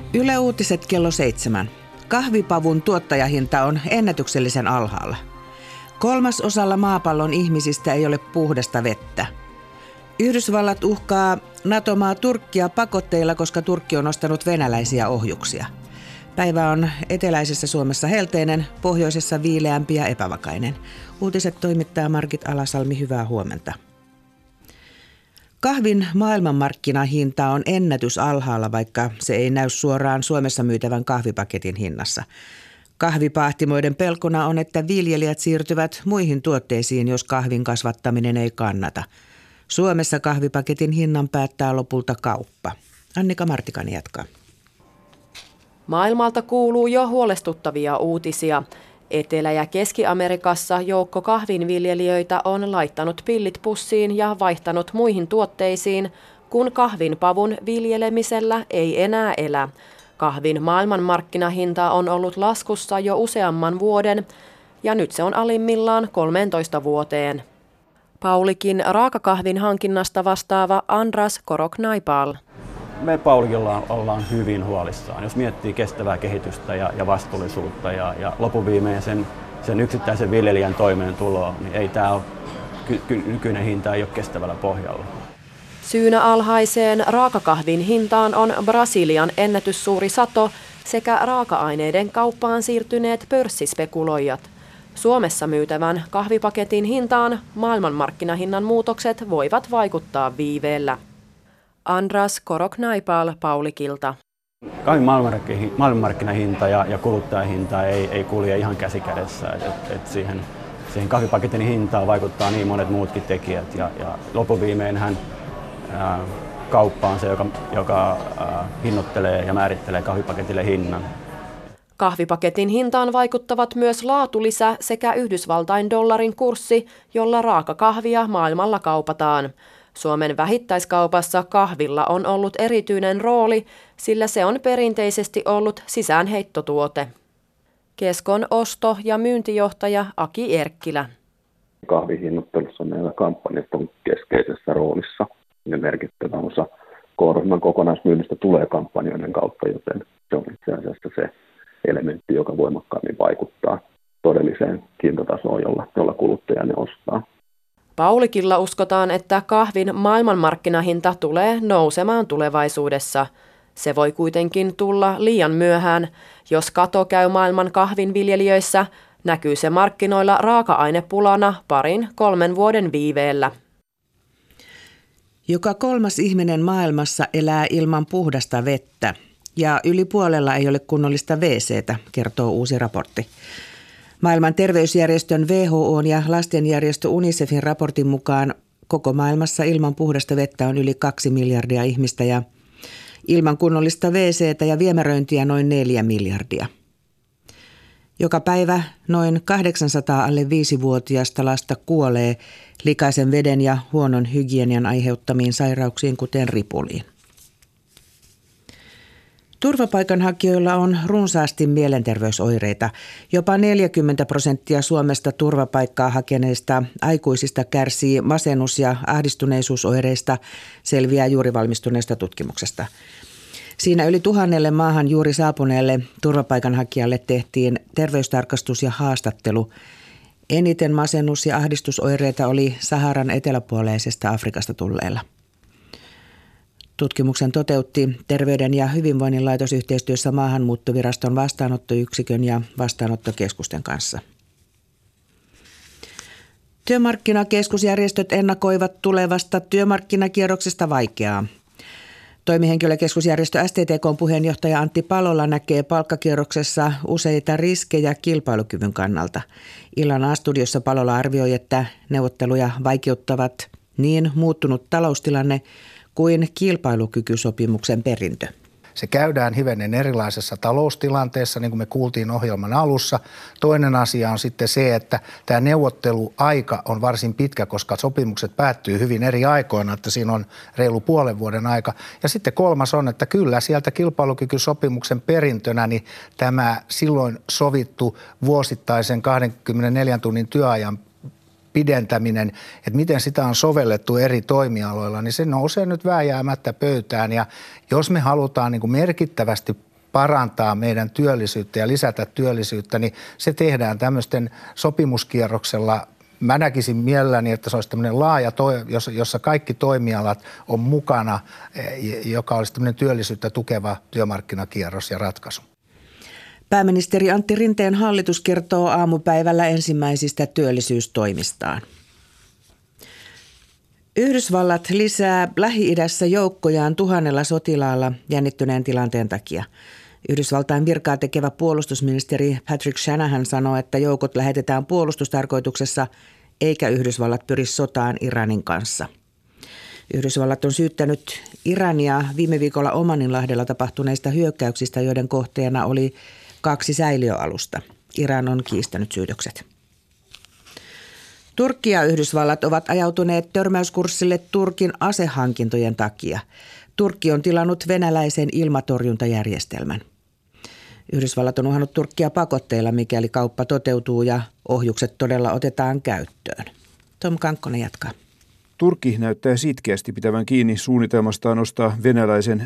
Yle Uutiset kello 7. Kahvipavun tuottajahinta on ennätyksellisen alhaalla. 1/3 maapallon ihmisistä ei ole puhdasta vettä. Yhdysvallat uhkaa NATO-maa Turkkia pakotteilla, koska Turkki on ostanut venäläisiä ohjuksia. Päivä on eteläisessä Suomessa helteinen, pohjoisessa viileämpi ja epävakainen. Uutiset toimittaa Margit Alasalmi, hyvää huomenta. Kahvin maailmanmarkkinahinta on ennätysalhaalla, vaikka se ei näy suoraan Suomessa myytävän kahvipaketin hinnassa. Kahvipahtimoiden pelkona on, että viljelijät siirtyvät muihin tuotteisiin, jos kahvin kasvattaminen ei kannata. Suomessa kahvipaketin hinnan päättää lopulta kauppa. Annika Martikainen jatkaa. Maailmalta kuuluu jo huolestuttavia uutisia. Etelä- ja Keski-Amerikassa joukko kahvinviljelijöitä on laittanut pillit pussiin ja vaihtanut muihin tuotteisiin, kun kahvinpavun viljelemisellä ei enää elä. Kahvin maailmanmarkkinahinta on ollut laskussa jo useamman vuoden ja nyt se on alimmillaan 13 vuoteen. Paulikin raakakahvin hankinnasta vastaava Andras Koroknaipal. Me Paulikilla ollaan hyvin huolissaan. Jos miettii kestävää kehitystä ja vastuullisuutta ja lopuviimein sen yksittäisen viljelijän toimeentuloa, niin ei tämä ole, nykyinen hinta ei ole kestävällä pohjalla. Syynä alhaiseen raakakahvin hintaan on Brasilian ennätyssuuri sato sekä raaka-aineiden kauppaan siirtyneet pörssispekuloijat. Suomessa myytävän kahvipaketin hintaan maailmanmarkkinahinnan muutokset voivat vaikuttaa viiveellä. Andras Koroknaipal Paulikilta. Kahvin maailmanmarkkinahinta ja kuluttajahinta ei kulje ihan käsikädessä. Siihen kahvipaketin hintaan vaikuttaa niin monet muutkin tekijät ja lopuviimeinhän kauppa on se, joka hinnoittelee ja määrittelee kahvipaketille hinnan. Kahvipaketin hintaan vaikuttavat myös laatulisä sekä Yhdysvaltain dollarin kurssi, jolla raakakahvia maailmalla kaupataan. Suomen vähittäiskaupassa kahvilla on ollut erityinen rooli, sillä se on perinteisesti ollut sisäänheittotuote. Keskon osto- ja myyntijohtaja Aki Erkkilä. Kahvihinnoittelussa meillä kampanjat on keskeisessä roolissa ja merkittävä osa K-ryhmän kokonaismyynnistä tulee kampanjoiden kautta, joten se on itse asiassa se elementti, joka voimakkaammin vaikuttaa todelliseen hintatasoon, jolla kuluttaja ne ostaa. Paulikilla uskotaan, että kahvin maailmanmarkkinahinta tulee nousemaan tulevaisuudessa. Se voi kuitenkin tulla liian myöhään. Jos kato käy maailman kahvinviljelijöissä, näkyy se markkinoilla raaka-ainepulana 2-3 vuoden viiveellä. Joka 3. ihminen maailmassa elää ilman puhdasta vettä ja yli puolella ei ole kunnollista WC:tä, kertoo uusi raportti. Maailman terveysjärjestön WHO:n ja lastenjärjestö UNICEFin raportin mukaan koko maailmassa ilman puhdasta vettä on yli 2 miljardia ihmistä ja ilman kunnollista WC:tä ja viemäröintiä noin 4 miljardia. Joka päivä noin 800 alle 5-vuotiaista lasta kuolee likaisen veden ja huonon hygienian aiheuttamiin sairauksiin, kuten ripuliin. Turvapaikanhakijoilla on runsaasti mielenterveysoireita. Jopa 40% Suomesta turvapaikkaa hakeneista aikuisista kärsii masennus- ja ahdistuneisuusoireista, selviää juuri valmistuneesta tutkimuksesta. Siinä yli 1000 maahan juuri saapuneelle turvapaikanhakijalle tehtiin terveystarkastus ja haastattelu. Eniten masennus- ja ahdistusoireita oli Saharan eteläpuoleisesta Afrikasta tulleilla. Tutkimuksen toteutti Terveyden ja hyvinvoinnin laitos yhteistyössä Maahanmuuttoviraston vastaanottoyksikön ja vastaanottokeskusten kanssa. Työmarkkinakeskusjärjestöt ennakoivat tulevasta työmarkkinakierroksesta vaikeaa. Toimihenkilökeskusjärjestö STTK:n puheenjohtaja Antti Palola näkee palkkakierroksessa useita riskejä kilpailukyvyn kannalta. Illan A-studiossa Palola arvioi, että neuvotteluja vaikeuttavat niin muuttunut taloustilanne kuin kilpailukykysopimuksen perintö. Se käydään hivenen erilaisessa taloustilanteessa, niin kuin me kuultiin ohjelman alussa. Toinen asia on sitten se, että tämä neuvotteluaika on varsin pitkä, koska sopimukset päättyy hyvin eri aikoina, että siinä on reilu puolen vuoden aika. Ja sitten kolmas on, että kyllä sieltä kilpailukykysopimuksen perintönä niin tämä silloin sovittu vuosittaisen 24 tunnin työajan pidentäminen, että miten sitä on sovellettu eri toimialoilla, niin se nousee nyt vääjäämättä pöytään. Ja jos me halutaan niin kuin merkittävästi parantaa meidän työllisyyttä ja lisätä työllisyyttä, niin se tehdään tämmöisten sopimuskierroksella. Mä näkisin mielelläni, että se olisi tämmöinen laaja, jossa kaikki toimialat on mukana, joka olisi tämmöinen työllisyyttä tukeva työmarkkinakierros ja ratkaisu. Pääministeri Antti Rinteen hallitus kertoo aamupäivällä ensimmäisistä työllisyystoimistaan. Yhdysvallat lisää Lähi-idässä joukkojaan 1000 sotilaalla jännittyneen tilanteen takia. Yhdysvaltain virkaa tekevä puolustusministeri Patrick Shanahan sanoo, että joukot lähetetään puolustustarkoituksessa eikä Yhdysvallat pyri sotaan Iranin kanssa. Yhdysvallat on syyttänyt Irania viime viikolla Omaninlahdella tapahtuneista hyökkäyksistä, joiden kohteena oli 2 säiliöalusta. Iran on kiistänyt syytökset. Turkki ja Yhdysvallat ovat ajautuneet törmäyskurssille Turkin asehankintojen takia. Turkki on tilannut venäläisen ilmatorjuntajärjestelmän. Yhdysvallat on uhannut Turkkia pakotteilla, mikäli kauppa toteutuu ja ohjukset todella otetaan käyttöön. Tom Kankkonen jatkaa. Turkki näyttää sitkeästi pitävän kiinni suunnitelmastaan ostaa venäläisen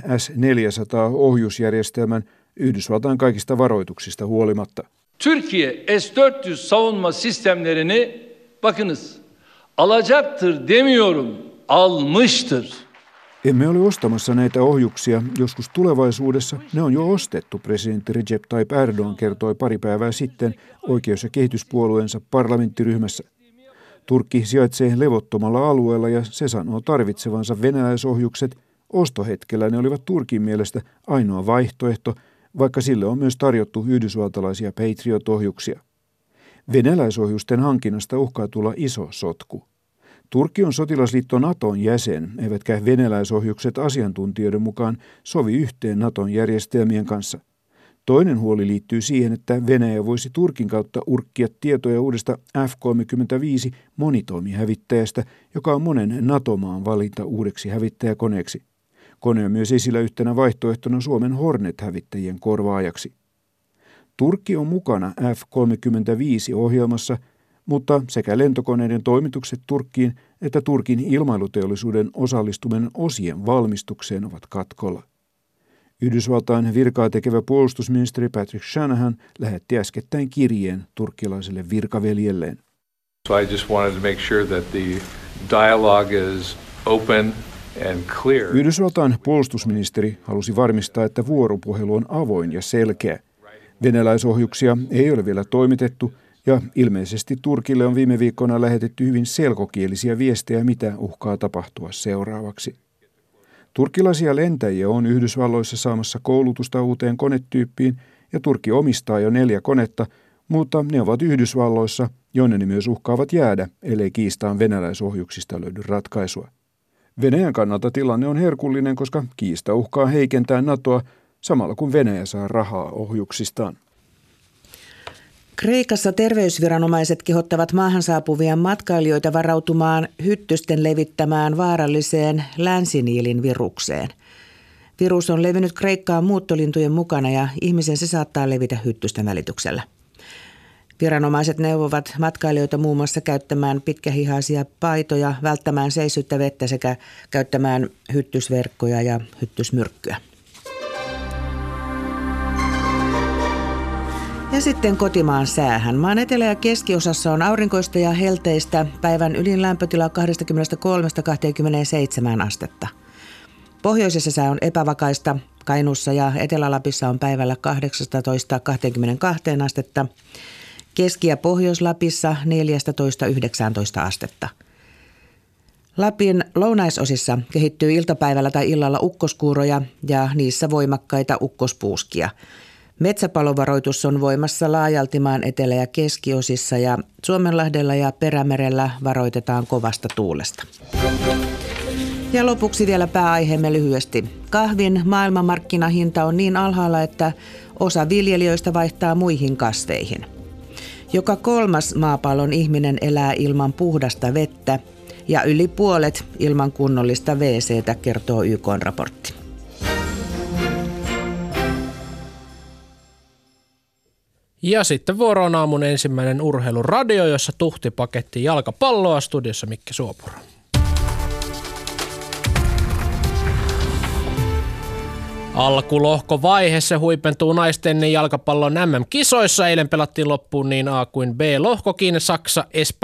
S-400-ohjusjärjestelmän Yhdysvaltain kaikista varoituksista huolimatta. Türkiye S-400 savunma sistemlerini bakınız alacaktır demiyorum, almıştır. Emme ole ostamassa näitä ohjuksia. Joskus tulevaisuudessa ne on jo ostettu, presidentti Recep Tayyip Erdoğan kertoi pari päivää sitten oikeus- ja kehityspuolueensa parlamenttiryhmässä. Turkki sijaitsee levottomalla alueella ja se sanoo tarvitsevansa venäläisohjukset. Ostohetkellä ne olivat Turkin mielestä ainoa vaihtoehto, vaikka sille on myös tarjottu yhdysvaltalaisia Patriot-ohjuksia. Venäläisohjusten hankinnasta uhkaa tulla iso sotku. Turkki on sotilasliitto Naton jäsen, eivätkä venäläisohjukset asiantuntijoiden mukaan sovi yhteen Naton järjestelmien kanssa. Toinen huoli liittyy siihen, että Venäjä voisi Turkin kautta urkkia tietoja uudesta F-35 monitoimihävittäjästä, joka on monen NATO-maan valinta uudeksi hävittäjäkoneeksi. Kone on myös esillä yhtenä vaihtoehtona Suomen Hornet-hävittäjien korvaajaksi. Turkki on mukana F-35-ohjelmassa, mutta sekä lentokoneiden toimitukset Turkkiin että Turkin ilmailuteollisuuden osallistuminen osien valmistukseen ovat katkolla. Yhdysvaltain virkaa tekevä puolustusministeri Patrick Shanahan lähetti äskettäin kirjeen turkkilaiselle virkaveljelleen. So I just wanted to make sure that the dialogue is open and clear. Yhdysvaltain puolustusministeri halusi varmistaa, että vuoropuhelu on avoin ja selkeä. Venäläisohjuksia ei ole vielä toimitettu ja ilmeisesti Turkille on viime viikkoina lähetetty hyvin selkokielisiä viestejä, mitä uhkaa tapahtua seuraavaksi. Turkkilaisia lentäjiä on Yhdysvalloissa saamassa koulutusta uuteen konetyyppiin ja Turkki omistaa jo 4 konetta, mutta ne ovat Yhdysvalloissa, jonne ne myös uhkaavat jäädä, ellei kiistaan venäläisohjuksista löydy ratkaisua. Venäjän kannalta tilanne on herkullinen, koska kiista uhkaa heikentää NATOa samalla kun Venäjä saa rahaa ohjuksistaan. Kreikassa terveysviranomaiset kehottavat maahan saapuvia matkailijoita varautumaan hyttysten levittämään vaaralliseen länsiniilin virukseen. Virus on levinnyt Kreikkaan muuttolintujen mukana ja ihmisen se saattaa levitä hyttysten välityksellä. Viranomaiset neuvovat matkailijoita muun muassa käyttämään pitkähihaisia paitoja, välttämään seissyttä vettä sekä käyttämään hyttysverkkoja ja hyttysmyrkkyä. Ja sitten kotimaan säähän. Maan etelä- ja keskiosassa on aurinkoista ja helteistä. Päivän ylin lämpötila 23–27 astetta. Pohjoisessa sää on epävakaista. Kainuussa ja Etelä-Lapissa on päivällä 18–22 astetta. Keski- ja Pohjois-Lapissa 14–19 astetta. Lapin lounaisosissa kehittyy iltapäivällä tai illalla ukkoskuuroja ja niissä voimakkaita ukkospuuskia. Metsäpalovaroitus on voimassa laajalti maan etelä- ja keskiosissa ja Suomenlahdella ja Perämerellä varoitetaan kovasta tuulesta. Ja lopuksi vielä pääaiheemme lyhyesti. Kahvin maailmanmarkkinahinta on niin alhaalla, että osa viljelijöistä vaihtaa muihin kasveihin. Joka 3. maapallon ihminen elää ilman puhdasta vettä ja yli puolet ilman kunnollista WC:tä, kertoo YK:n raportti. Ja sitten vuoroon aamun ensimmäinen urheiluradio, jossa tuhtipaketti jalkapalloa, studiossa Mikki Suopuro. Alkulohkovaiheessa huipentuu naisten jalkapallon MM-kisoissa. Eilen pelattiin loppuun niin A kuin B-lohkokin. Saksa, Espanja